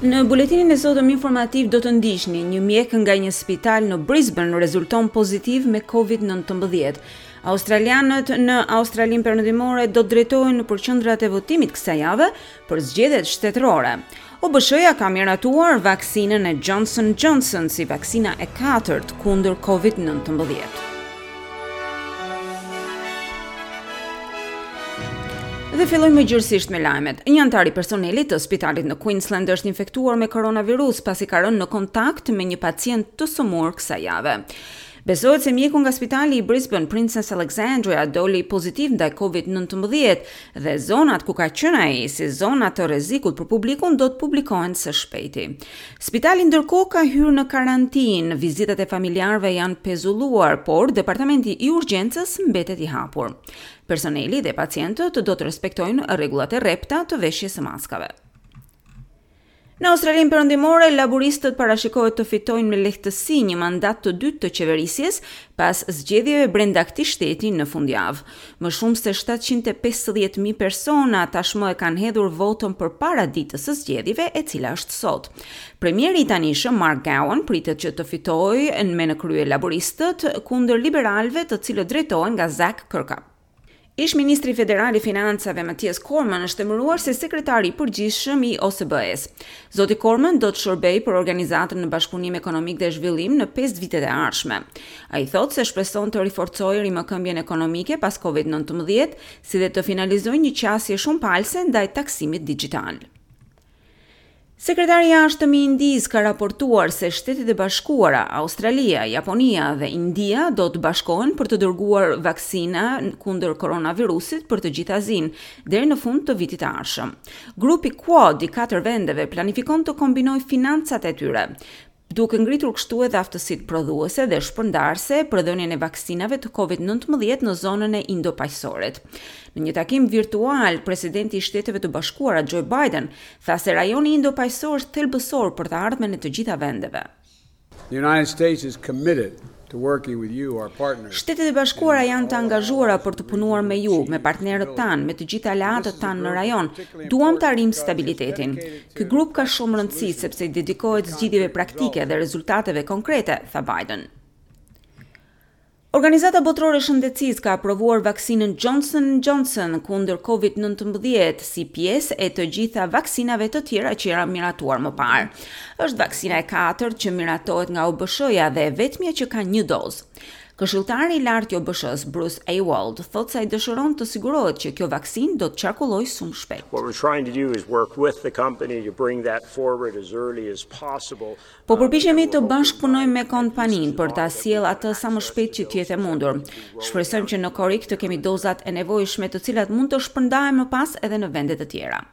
Në buletinin e sotëm informativ do të ndiqni një mjek nga një spital në Brisbane rezulton pozitiv me COVID-19. Australianët në Australinë Perëndimore do të drejtohen në përqendrat e votimit kësaj jave për zgjedhjet shtetërore. OBSH-ja ka miratuar vaksinën e Johnson & Johnson si vaksina e katërt kundër COVID-19. Dhe fillojmë gjërësisht me lajmet. Një antar i personelit të spitalit në Queensland është infektuar me koronavirus pasi ka rënë në kontakt me një pacient të sëmurë kësaj jave. Besohet se mjeku nga spitali i Brisbane Princess Alexandria doli pozitiv ndaj COVID-19 dhe zonat ku ka qenë ai si zona të rrezikut për publikun do të publikohen së shpejti. Spitali ndërkohë ka hyrë në karantinë, vizitat e familjarëve janë pezulluar, por departamenti i urgjencës mbetet i hapur. Personeli dhe pacientët do të respektojnë rregullat e rrepta të veshjes së maskave. Në Australinë Perëndimore, laboristët parashikohet të fitojnë me lehtësi një mandat të dytë të qeverisjes pas zgjedhjeve brenda këtij shteti në fundjavë. Më shumë se 750.000 persona tashmë e kanë hedhur votën përpara ditës së zgjedhjeve, e cila është sot. Premieri i tanishëm Mark Gowan pritet që të fitojë me në krye laboristët kundër liberalëve, të cilët drejtohen nga Zac Kirkup. Ish-ministri federal i financave Matthias Cormann është emëruar si sekretari i përgjithshëm i OSBE-s. Zoti Cormann do të shërbejë për organizatën në bashkëpunim ekonomik dhe zhvillim në 5 vitet e ardhshme. Ai thotë se shpreson të riforcojë rimëkëmbjen ekonomike pas COVID-19, si dhe të finalizojë një qasje shumë palse ndaj taksimit digjital. Sekretari i jashtëm i Indisë ka raportuar se Shtetet e Bashkuara, Australia, Japonia dhe India do të bashkohen për të dërguar vaksina kundër koronavirusit për të gjithë Azinë deri në fund të vitit të ardhshëm. Grupi Quad i 4 vendeve planifikon të kombinojë financat e tyre, duke ngritur kështu edhe aftësitë prodhuese dhe shpërndarëse për dhënien e vaksinave të COVID-19 në zonën e Indo-Paqësorit. Në një takim virtual, presidenti i Shteteve të Bashkuara Joe Biden tha se rajoni Indo-Paqësor është thelbësor për të ardhmen e të gjitha vendeve. The United States is committed to working with you, our partners. Shtetet e Bashkuara janë të angazhuara për të punuar me ju, me partnerët tanë, me të gjithë aleatët tanë në rajon. Duam të arrijmë stabilitetin. Ky grup ka shumë rëndësi sepse i dedikohet zgjidhjeve praktike dhe rezultateve konkrete, tha Biden. Organizata Botërore e Shëndetësisë ka aprovuar vaksinën Johnson & Johnson kundër COVID-19 si pjesë e të gjitha vaksinave të tjera që janë miratuar më parë. Është vaksina e katërt që miratohet nga OBSH-ja dhe e vetmja që ka një dozë. Këshilltari i lartë i OBSH-s, Bruce Awold, thotë se ai dëshiron të sigurohet që kjo vaksinë do të qarkullojë shumë shpejt. What we're trying to do is work with the company to bring that forward as early as possible. Po përpiqemi të bashkëpunojmë me kompaninë për ta sjellë atë sa më shpejt që të jetë e mundur. Shpresojmë që në Korik të kemi dozat e nevojshme të cilat mund të shpërndahen më pas edhe në vende të tjera.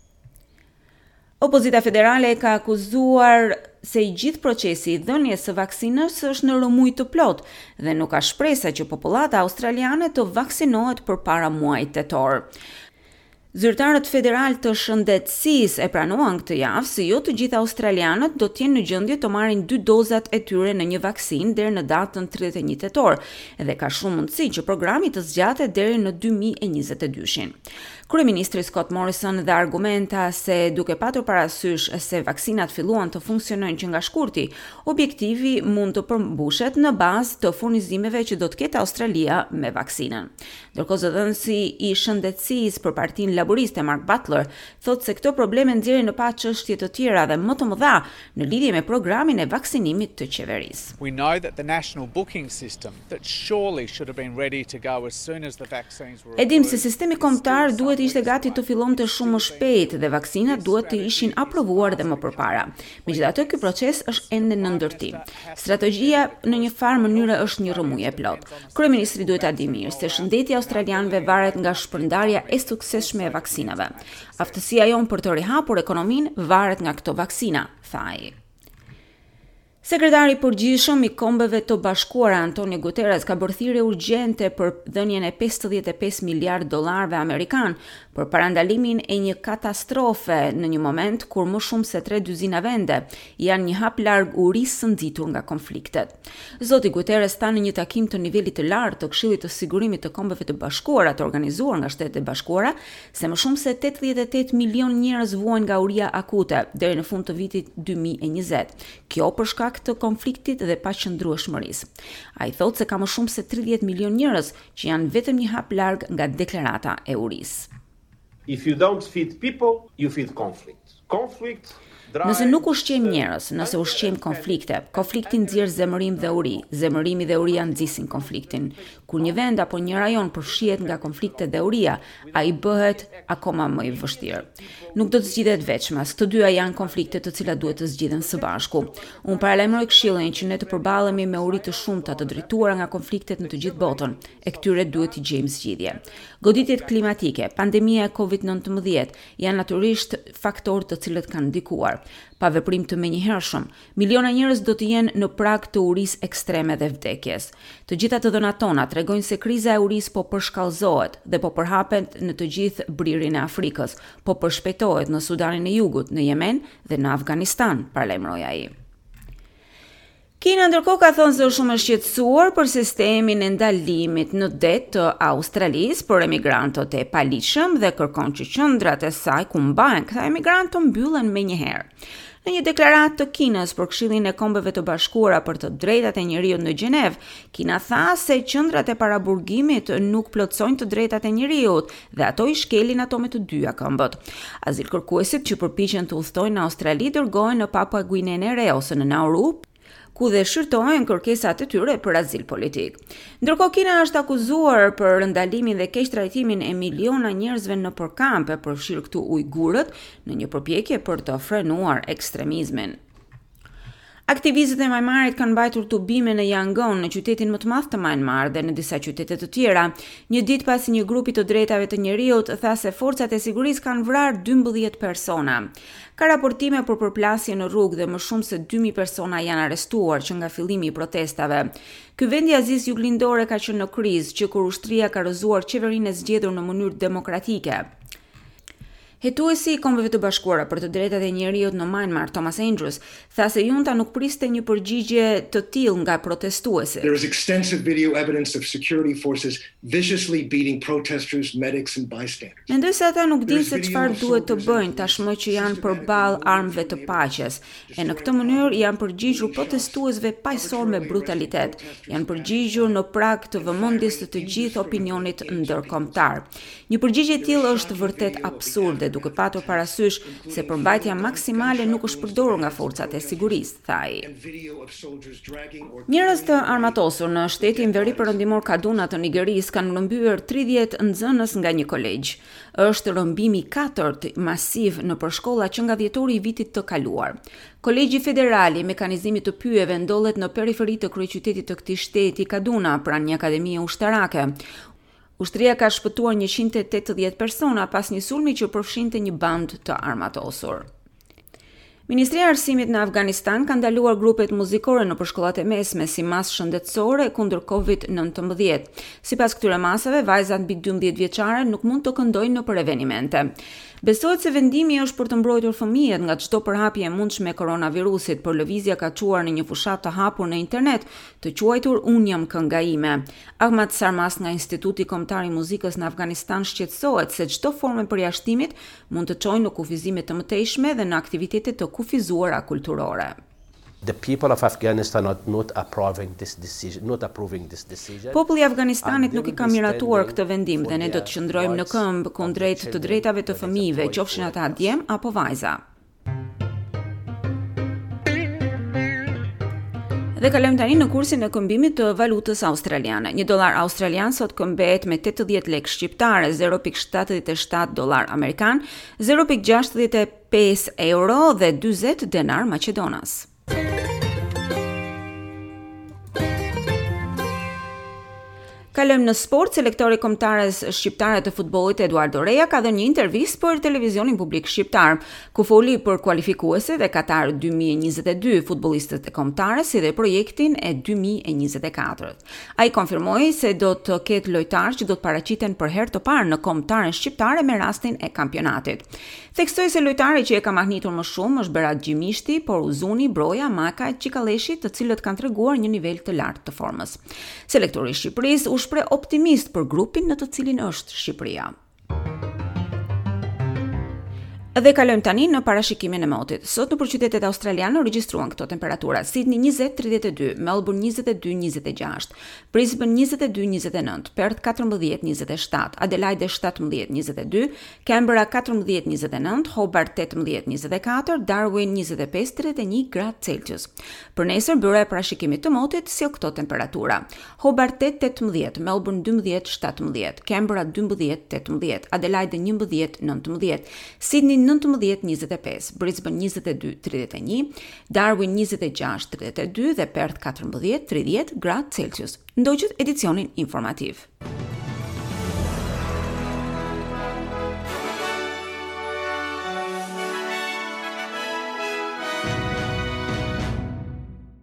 Opozita federale ka akuzuar se i gjithë procesi i dhënies së vaksinës është në rrëmuj të plot dhe nuk ka shpresa që popullata australiane të vaksinohet përpara muajit tetor. Zyrtarët federal të shëndetësisë e pranuan këtë javë se jo të gjithë australianët do të jenë në gjendje të marrin 2 dozat e tyre në një vaksinë deri në datën 31 tetor dhe ka shumë mundësi që programi të zgjatet deri në 2022. Kryeministri Scott Morrison dhe argumenta se duke patur parasysh se vaksinat filluan të funksionojnë që nga shkurti, objektivi mund të përmbushet në bazë të furnizimeve që do të ketë Australia me vaksinën. Ndërkohë zëdhënësi i shëndetësisë për Partinë Laboriste Mark Butler thotë se këto probleme nxjerrin në pa çështje të tjera dhe më të mëdha në lidhje me programin e vaksinimit të qeverisë. We know that the national booking system that surely should have been ready to go as soon as the vaccines were. Edim se sistemi kombëtar duhet ishte gati të fillonte shumë më shpejt dhe vaksinat duhet të ishin aprovuar dhe më përpara. Megjithatë, ky proces është ende në ndërtim. Strategjia në një farë mënyrë është një rrëmujë e plot. Kryeministri duhet ta di mirë se shëndeti australianëve varet nga shpërndarja e suksesshme e vaksinave. Aftësia jon për të rihapur ekonominë varet nga këto vaksina, tha ai. Sekretari i përgjithshëm i Kombeve të Bashkuara Antonio Guterres ka bërë thirrje urgjente për dhënien e $55 miliardë amerikan për parandalimin e një katastrofe në një moment kur më shumë se 3 dyzina vende janë një hap larg urisë së nxitur nga konfliktet. Zoti Guterres tha në një takim të nivelit të lartë të Këshillit të Sigurimit të Kombeve të Bashkuara të organizuar nga Shtetet e Bashkuara se më shumë se 88 milion njerëz vuajnë nga uria akute deri në fund të vitit 2020. Kjo për shkak të konfliktit dhe paqëndrueshmërisë. Ai thotë se ka më shumë se 30 milion njerëz që janë vetëm një hap larg nga deklarata e urisë. If you don't feed people, you feed conflict. Nëse nuk ushqejmë njerëz, nëse ushqejmë konflikte, konflikti nxjerr zemërim dhe uri. Zemërimi dhe uria nxisin konfliktin. Kur një vend apo një rajon përfshihet nga konfliktet dhe uria, ai bëhet akoma më i vështirë. Nuk do të zgjidhet veçmas. Të dyja janë konflikte të cilat duhet të zgjidhen së bashku. Unë paralajmëroj Këshillin që ne të përballemi me uri të shumta të drejtuara nga konfliktet në të gjithë botën. E këtyre duhet të gjejmë zgjidhje. Goditjet klimatike, pandemia e COVID-19 janë natyrisht faktorë të cilët kanë ndikuar. Pa veprim të menjëhershëm, miliona njerëz do të jenë në prag të urisë ekstreme dhe vdekjes. Të gjitha të dhënat tona tregojnë se kriza e urisë po përshkallëzohet dhe po përhapet në të gjithë bririn e Afrikës, po përshpejtohet në Sudanin e Jugut, në Yemen dhe në Afganistan, paralajmëroi ai. Kina ndërkohë ka thënë se është shumë e shqetësuar për sistemin e ndalimit në det të Australisë për emigrantët e paligjshëm dhe kërkon që qendrat e saj ku mbahen këta emigrantë të mbyllen menjëherë. Në një deklaratë të Kinës për Këshillin e Kombeve të Bashkuara për të drejtat e njerëzit në Gjenev, Kina tha se qendrat e paraburgimit nuk plotësojnë të drejtat e njerëzit dhe ato i shkelin ato me të dyja këmbët. Azilkërkuesit që përpiqen të udhtojnë në Australi dërgohen në Papua Guineen e Re ose në Nauru, ku dhe shërtojnë kërkesat e tyre për azil politik. Ndërkohë Kina është akuzuar për ndalimin dhe keq trajtimin e miliona njerëzve në përkampe, përfshirë këtu ujgurët, në një përpjekje për të frenuar ekstremizmin. Aktivistët e Myanmarit kanë mbajtur tubime në Yangon, në qytetin më të madh të Myanmar dhe në disa qytete të tjera, një ditë pasi një grupi të drejtave të njerëzit tha se forcat e sigurisë kanë vrarë 12 persona. Ka raportime për përplasje në rrugë dhe më shumë se 2000 persona janë arrestuar që nga fillimi i protestave. Ky vend i Azisë Juglindore ka qenë në krizë që kur ushtria ka rrëzuar qeverinë e zgjedhur në mënyrë demokratike. Hetuesi i Kombeve të Bashkuara për të drejtat e njerëzit në Myanmar, Thomas Andrews, tha se junta nuk priste një përgjigje të tillë nga protestuesit. There is extensive video evidence of security forces viciously beating protesters, medics and bystanders. Mendoj se ata nuk dinë se çfarë duhet të bëjnë tashmë që janë përballë armëve të paqes. E në këtë mënyrë janë përgjigjur protestuesve paqësor me brutalitet. Janë përgjigjur në prag të vëmendjes të gjithë opinionit ndërkombëtar. Një përgjigje e tillë është vërtet absurde, duke patur parasysh se përmbajtja maksimale nuk është përdorur nga forcat e sigurisë, tha ai. Njerëz të armatosur në shtetin veriperëndimor Kaduna të Nigerisë kanë rrëmbyer 30 nxënës nga një kolegj. Është rrëmbimi i katërt masiv në përshkolla që nga dhjetori i vitit të kaluar. Kolegji Federal i Mekanizimit të Pyjeve ndodhet në periferi të kryeqytetit të këtij shteti Kaduna, pranë një akademie ushtarake. Ushtria ka shpëtuar 180 persona pas një sulmi që përfshinte një band të armatosur. Ministria e Arsimit në Afganistan ka ndaluar grupet muzikore në përshkollat e mesme si masë shëndetësore kundër COVID-19. Sipas këtyre masave, vajzat mbi 12 vjeçare nuk mund të këndojnë nëpër evenimente. Besohet se vendimi është për të mbrojtur fëmijët nga çdo përhapje e mundshme e koronavirusit, por lëvizja ka çuar në një fushat të hapur në internet, të quajtur Unë jam kënga ime. Ahmad Sarmas nga Instituti Kombëtar i Muzikës në Afganistan shqetësohet se çdo formë përjashtimit mund të çojë në kufizime të mëtejshme dhe në aktivitete të kufizuara kulturore. The people of Afghanistan are not approving this decision. Populli i Afganistanit nuk i ka miratuar këtë vendim dhe ne do të qëndrojmë në këmbë kundrejt të drejtave të fëmijëve, qofshin ata djem apo vajza. Dhe kalojmë tani në kursin e këmbimit të valutës australiane. $1 australian sot këmbet me 80 lekë shqiptare, 0.77 dollar amerikan, 0.65 euro dhe 40 denar maqedonas. Kalojmë në sport, selektori kombëtares shqiptare të futbollit Eduardo Reja ka dhënë një intervistë për televizionin publik shqiptar, ku foli për kualifikuesit e Katar 2022, futbollistët e kombëtares si dhe projektin e 2024. Ai konfirmoi se do të ketë lojtarë që do të paraqiten për herë të parë në kombëtaren shqiptare me rastin e kampionatit. Theksoi se lojtarët që e ka mahnitur më shumë është Berat Gjimishti, por Uzuni, Broja, Maka e Çikaleshi, të cilët kanë treguar një nivel të lartë të formës. Selektori i Shqipërisë u shpreh optimist për grupin në të cilin është Shqipëria. Dhe kalojmë tani në parashikimin e motit. Sot në qytetet australiane u regjistruan këto temperatura: Sydney 20-32, Melbourne 22-26, Brisbane 22-29, Perth 14-27, Adelaide 17-22, Canberra 14-29, Hobart 18-24, Darwin 25-31 gradë Celsius. Për nesër bëra e parashikimit të motit si këto temperatura: Hobart 8-18, Melbourne 12-17, Canberra 12-18, Adelaide 11-19, Sydney 19-25, Brisbane 22-31, Darwin 26-32 dhe Perth 14-30 gradë Celsius. Ndoqët edicionin informativ.